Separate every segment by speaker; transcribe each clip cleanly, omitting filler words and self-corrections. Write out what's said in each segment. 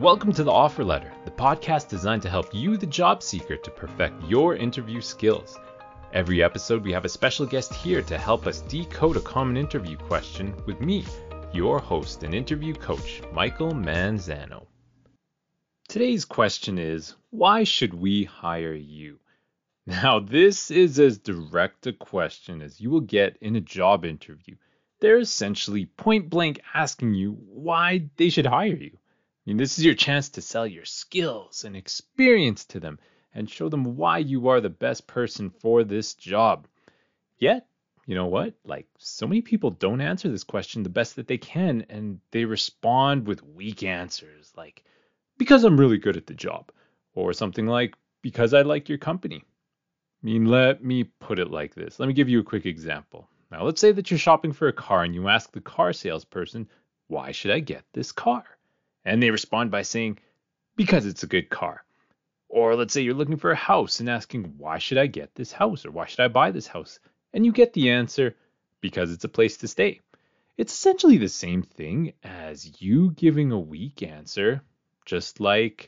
Speaker 1: Welcome to The Offer Letter, the podcast designed to help you, the job seeker, to perfect your interview skills. Every episode, we have a special guest here to help us decode a common interview question with me, your host and interview coach, Michael Manzano. Today's question is, why should we hire you? Now, this is as direct a question as you will get in a job interview. They're essentially point blank asking you why they should hire you. This is your chance to sell your skills and experience to them and show them why you are the best person for this job. Yet, you know what? So many people don't answer this question the best that they can, and they respond with weak answers like, because I'm really good at the job, or something like, because I like your company. Let me put it like this. Let me give you a quick example. Now, let's say that you're shopping for a car and you ask the car salesperson, why should I get this car? And they respond by saying, because it's a good car. Or let's say you're looking for a house and asking, why should I get this house? Or why should I buy this house? And you get the answer, because it's a place to stay. It's essentially the same thing as you giving a weak answer, just like,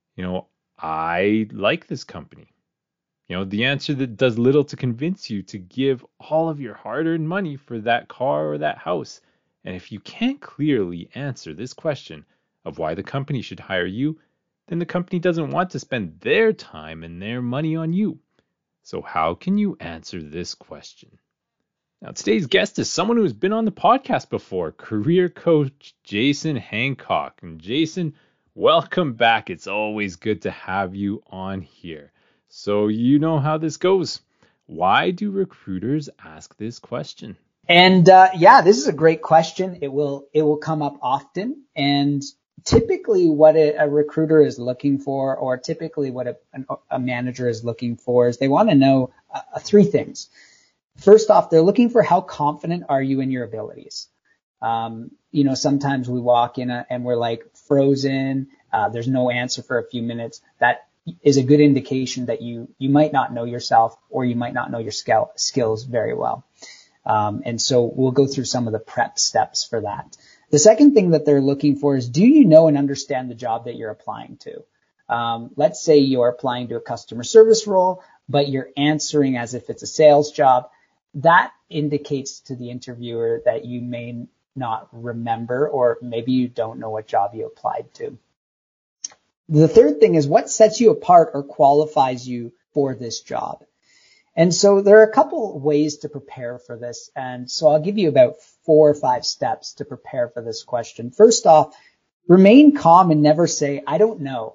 Speaker 1: I like this company. The answer that does little to convince you to give all of your hard-earned money for that car or that house. And if you can't clearly answer this question of why the company should hire you, then the company doesn't want to spend their time and their money on you. So how can you answer this question? Now, today's guest is someone who has been on the podcast before, career coach Jason Hancock. And Jason, welcome back. It's always good to have you on here. So you know how this goes. Why do recruiters ask this question?
Speaker 2: And this is a great question. It will come up often. And typically what a recruiter is looking for, or typically what a manager is looking for, is they want to know three things. First off, they're looking for how confident are you in your abilities. Sometimes we walk in and we're like frozen. There's no answer for a few minutes. That is a good indication that you might not know yourself, or you might not know your skills very well. And so we'll go through some of the prep steps for that. The second thing that they're looking for is, do you know and understand the job that you're applying to? Let's say you're applying to a customer service role, but you're answering as if it's a sales job. That indicates to the interviewer that you may not remember, or maybe you don't know what job you applied to. The third thing is, what sets you apart or qualifies you for this job? And so there are a couple ways to prepare for this. And so I'll give you about 4 or 5 steps to prepare for this question. First off, remain calm and never say, I don't know.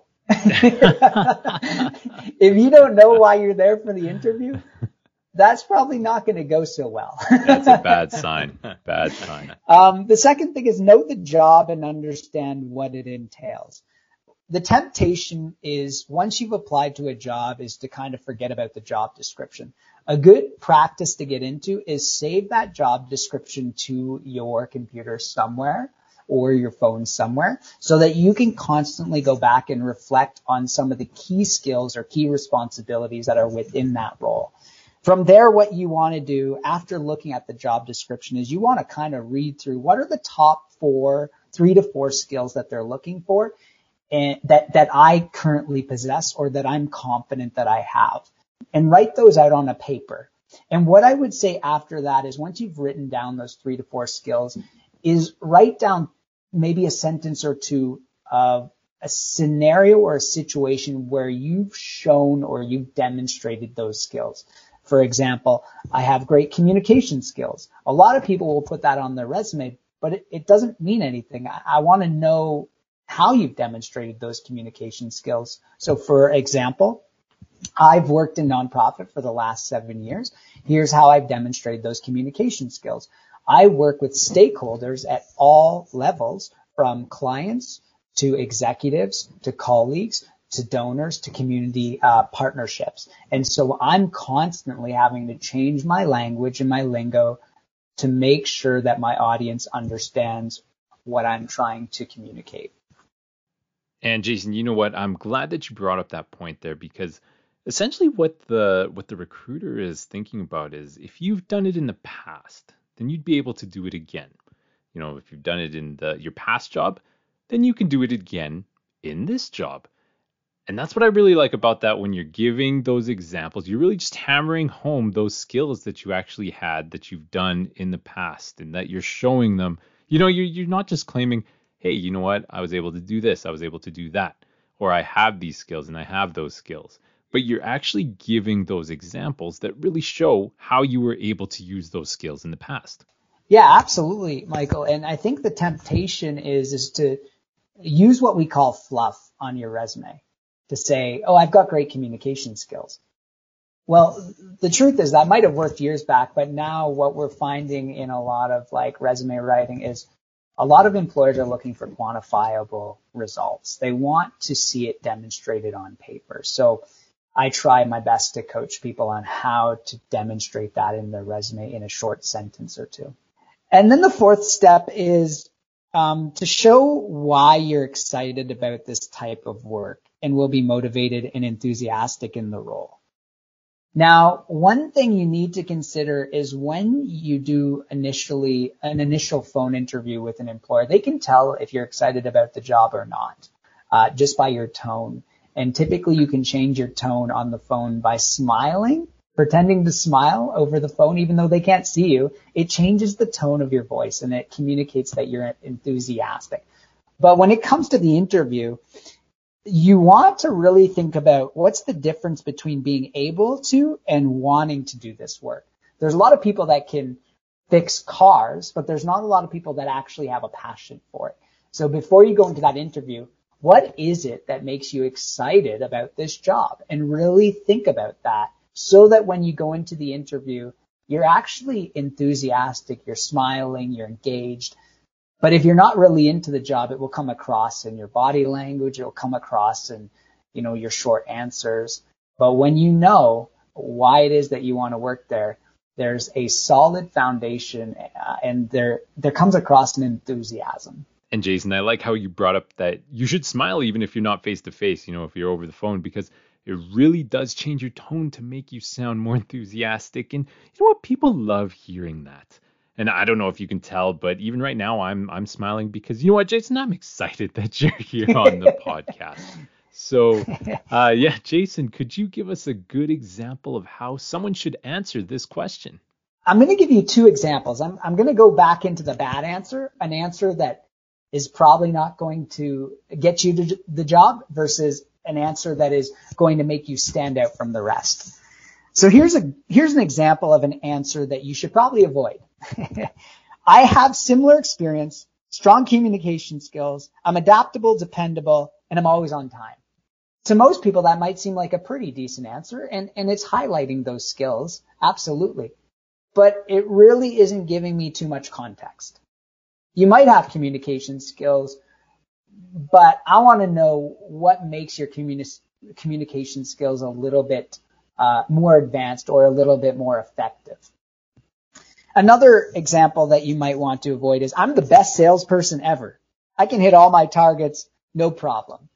Speaker 2: If you don't know why you're there for the interview, that's probably not going to go so well.
Speaker 1: That's a bad sign. Bad sign.
Speaker 2: The second thing is, know the job and understand what it entails. The temptation is, once you've applied to a job, is to kind of forget about the job description. A good practice to get into is save that job description to your computer somewhere, or your phone somewhere, so that you can constantly go back and reflect on some of the key skills or key responsibilities that are within that role. From there, what you want to do after looking at the job description is you want to kind of read through what are the top 3 to 4 skills that they're looking for, and that I currently possess, or that I'm confident that I have, and write those out on a paper. And what I would say after that is, once you've written down those 3 to 4 skills, is write down maybe a sentence or two of a scenario or a situation where you've shown or you've demonstrated those skills. For example, I have great communication skills. A lot of people will put that on their resume, but it doesn't mean anything. I want to know how you've demonstrated those communication skills. So for example, I've worked in nonprofit for the last 7 years. Here's how I've demonstrated those communication skills. I work with stakeholders at all levels, from clients to executives to colleagues to donors to community partnerships. And so I'm constantly having to change my language and my lingo to make sure that my audience understands what I'm trying to communicate.
Speaker 1: And Jason, you know what? I'm glad that you brought up that point there, because essentially what the recruiter is thinking about is, if you've done it in the past, then you'd be able to do it again. If you've done it in your past job, then you can do it again in this job. And that's what I really like about that. When you're giving those examples, you're really just hammering home those skills that you actually had, that you've done in the past, and that you're showing them. You're not just claiming, hey, you know what? I was able to do this. I was able to do that. Or I have these skills and I have those skills. But you're actually giving those examples that really show how you were able to use those skills in the past.
Speaker 2: Yeah, absolutely, Michael. And I think the temptation is to use what we call fluff on your resume to say, oh, I've got great communication skills. Well, the truth is that might have worked years back, but now what we're finding in a lot of like resume writing is a lot of employers are looking for quantifiable results. They want to see it demonstrated on paper. So I try my best to coach people on how to demonstrate that in their resume in a short sentence or two. And then the fourth step is to show why you're excited about this type of work and will be motivated and enthusiastic in the role. Now, one thing you need to consider is when you do an initial phone interview with an employer, they can tell if you're excited about the job or not, just by your tone. And typically you can change your tone on the phone by smiling, pretending to smile over the phone, even though they can't see you. It changes the tone of your voice and it communicates that you're enthusiastic. But when it comes to the interview, you want to really think about what's the difference between being able to and wanting to do this work. There's a lot of people that can fix cars, but there's not a lot of people that actually have a passion for it. So before you go into that interview, what is it that makes you excited about this job? And really think about that so that when you go into the interview, you're actually enthusiastic, you're smiling, you're engaged. But if you're not really into the job, it will come across in your body language. It will come across in, your short answers. But when you know why it is that you want to work there, there's a solid foundation, and there comes across an enthusiasm.
Speaker 1: And Jason, I like how you brought up that you should smile even if you're not face to face, if you're over the phone, because it really does change your tone to make you sound more enthusiastic. And you know what? People love hearing that. And I don't know if you can tell, but even right now I'm smiling because you know what, Jason, I'm excited that you're here on the podcast. So, Jason, could you give us a good example of how someone should answer this question?
Speaker 2: I'm going to give you two examples. I'm going to go back into the bad answer, an answer that is probably not going to get you to the job versus an answer that is going to make you stand out from the rest. So here's an example of an answer that you should probably avoid. I have similar experience, strong communication skills. I'm adaptable, dependable, and I'm always on time. To most people, that might seem like a pretty decent answer, and it's highlighting those skills. Absolutely. But it really isn't giving me too much context. You might have communication skills, but I want to know what makes your communication skills a little bit more advanced or a little bit more effective. Another example that you might want to avoid is I'm the best salesperson ever. I can hit all my targets, no problem.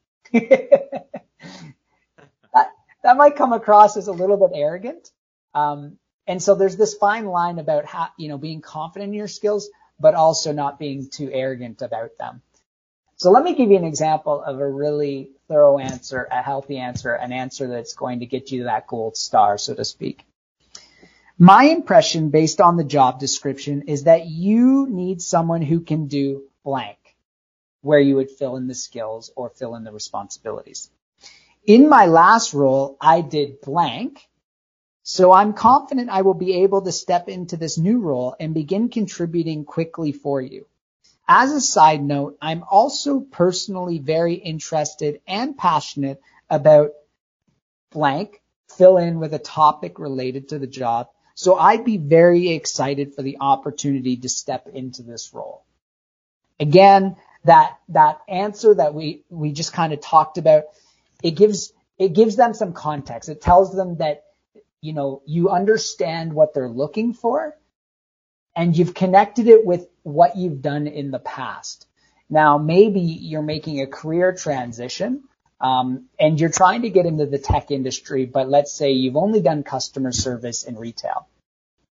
Speaker 2: That might come across as a little bit arrogant. And so there's this fine line about how, being confident in your skills, but also not being too arrogant about them. So let me give you an example of a really thorough answer, a healthy answer, an answer that's going to get you that gold star, so to speak. My impression based on the job description is that you need someone who can do blank, where you would fill in the skills or fill in the responsibilities. In my last role, I did blank, so I'm confident I will be able to step into this new role and begin contributing quickly for you. As a side note, I'm also personally very interested and passionate about blank, fill in with a topic related to the job. So I'd be very excited for the opportunity to step into this role. Again, that answer that we just kind of talked about, it gives them some context. It tells them that, you understand what they're looking for and you've connected it with what you've done in the past. Now, maybe you're making a career transition, and you're trying to get into the tech industry, but let's say you've only done customer service in retail.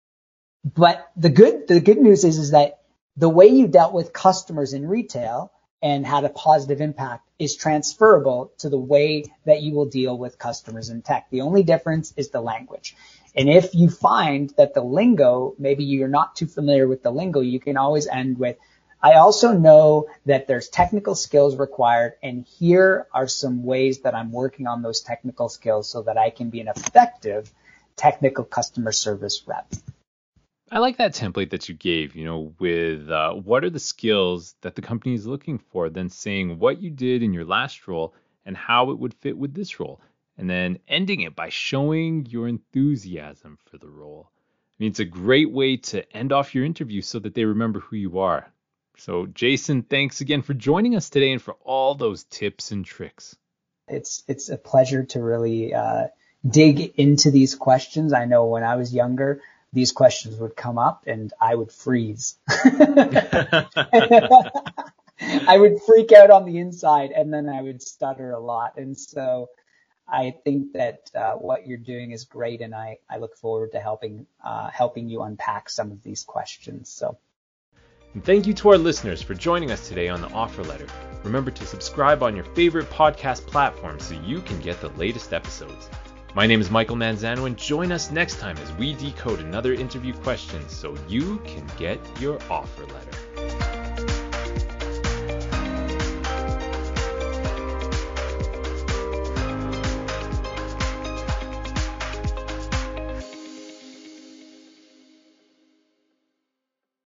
Speaker 2: But the good news is that the way you dealt with customers in retail and had a positive impact is transferable to the way that you will deal with customers in tech. The only difference is the language. And if you find that the lingo, maybe you're not too familiar with the lingo, you can always end with, I also know that there's technical skills required, and here are some ways that I'm working on those technical skills so that I can be an effective technical customer service rep.
Speaker 1: I like that template that you gave, with what are the skills that the company is looking for, then saying what you did in your last role and how it would fit with this role, and then ending it by showing your enthusiasm for the role. I mean, it's a great way to end off your interview so that they remember who you are. So, Jason, thanks again for joining us today and for all those tips and tricks.
Speaker 2: It's a pleasure to really dig into these questions. I know when I was younger, these questions would come up and I would freeze. I would freak out on the inside and then I would stutter a lot. And so I think that what you're doing is great, and I look forward to helping you unpack some of these questions. So.
Speaker 1: And thank you to our listeners for joining us today on The Offer Letter. Remember to subscribe on your favorite podcast platform so you can get the latest episodes. My name is Michael Manzano, and join us next time as we decode another interview question so you can get your offer letter.